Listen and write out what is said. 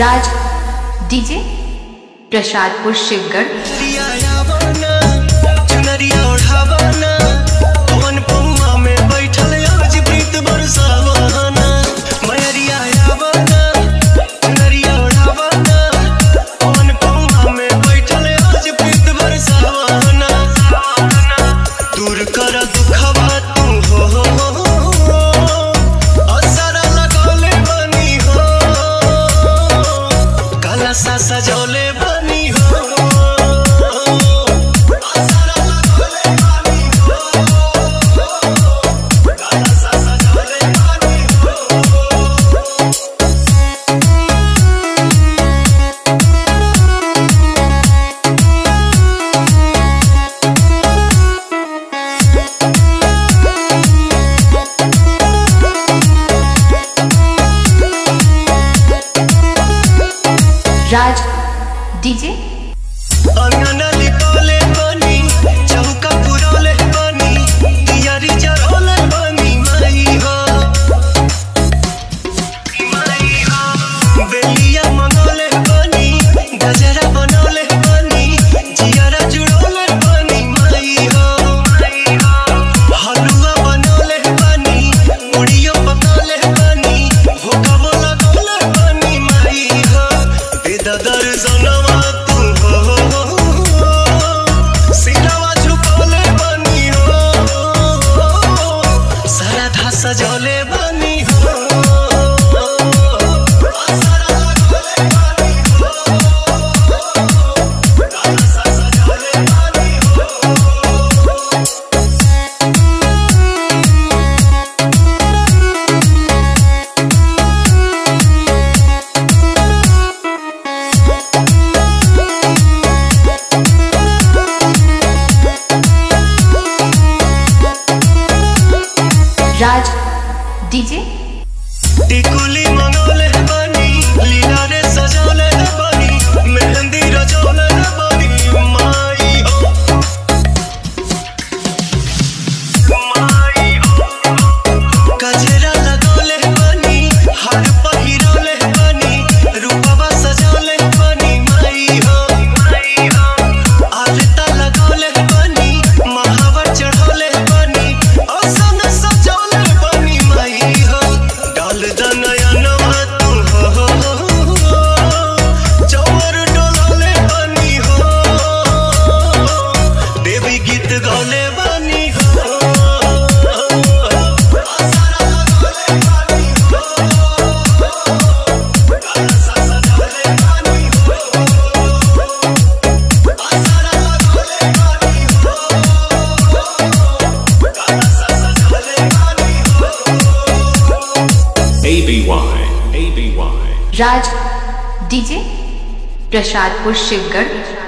राज DJ Prasadpur Shivgarh. सजौले बनी हो राज डीजे अंगना लिखोले बनी चौका पुरोले बनी दियारी जरोले बनी माई हो बेलिया मंगोले बनी गजरा बनोले बनी जियारा जुड़ोले बनी माई हो हलुआ बनोले बनी मुड़ियो पकाले बनी भोकावो लगोले बनी माई हो बेदा दर्शनवा सजौले बनी हो राज डीजे टिकुली मंगोले बनी लीला रे सजौले बनी मेहंदी रचौले बनी माई हो गजरा लगोले बनी हार पहिरोले बनी रूपवा सजौले बनी माई हो आरता लगोले बनी महावर चढ़ोले बनी औसन सजौले बनी माई हो डाल दनयनवा तू हो चौर डोलले बनी हो देवी गीत गौले बनी हो राज डीजे प्रसादपुर शिवगढ़।